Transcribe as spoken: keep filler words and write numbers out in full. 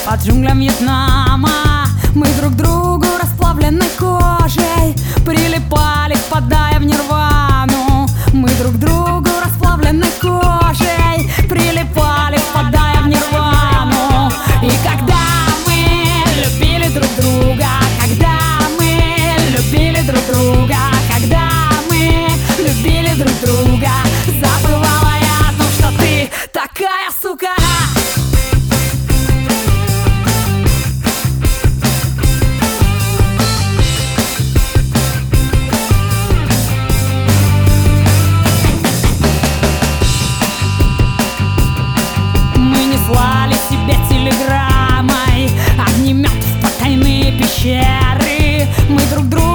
Под джунглям Вьетнама мы друг к другу расплавленной кожей прилипали, впадая в нирвану. Мы друг к другу расплавленной кожей прилипали, впадая в нирвану. И когда мы любили друг друга, когда мы любили друг друга, когда мы любили друг друга, забывала я о том, что ты такая сука. Слали себе телеграммой огнеметов, потайные пещеры. Мы друг друга